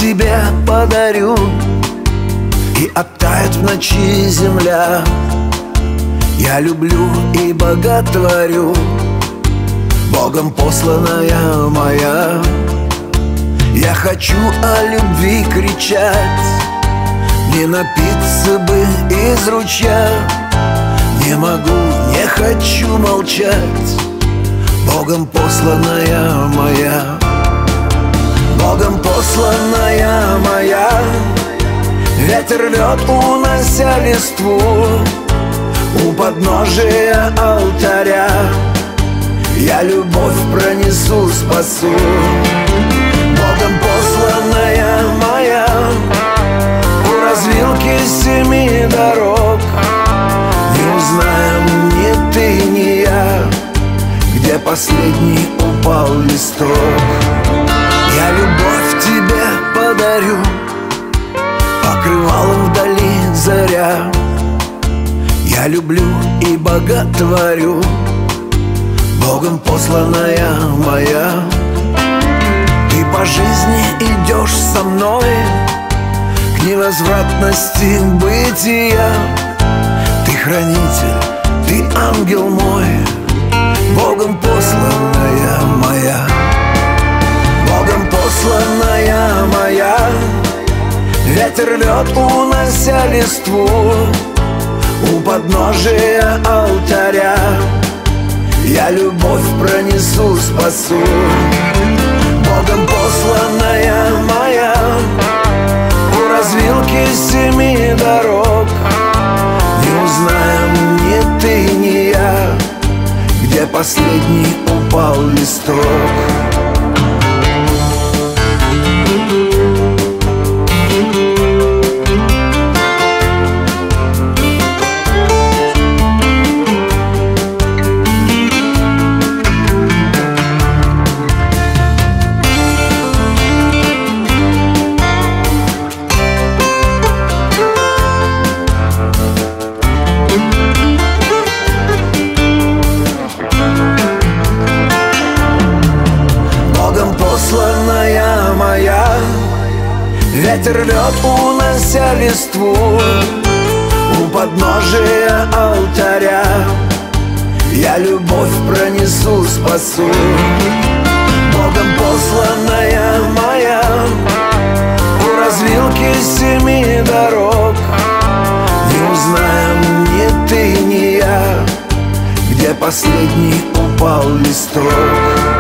тебе подарю, и оттает в ночи земля. Я люблю и боготворю, Богом посланная моя. Я хочу о любви кричать, не напиться бы из ручья. Не могу, не хочу молчать, Богом посланная моя. Богом посланная моя. Ветер рвет, унося листву у подножия алтаря. Я любовь пронесу, спасу. Богом посланная моя. У развилки 7 дорог не узнаем ни ты, ни я, где последний упал листок. Я любовь тебе подарю, покрывалом вдали заря. Я люблю и боготворю, Богом посланная моя. Ты по жизни идешь со мной к невозвратности бытия. Ты хранитель, ты ангел мой, Богом посланная моя. Богом посланная моя. Ветер рвет, унося листву у подножия алтаря. Я любовь пронесу, спасу. Богом посланная моя. У развилки 7 дорог не узнаем ни ты, ни я, где последний упал листок. Посланная моя. Ветер рвет, унося листву у подножия алтаря. Я любовь пронесу, спасу. Богом посланная моя. У развилки 7 дорог не узнаем ни ты, ни я, где последний упал листок.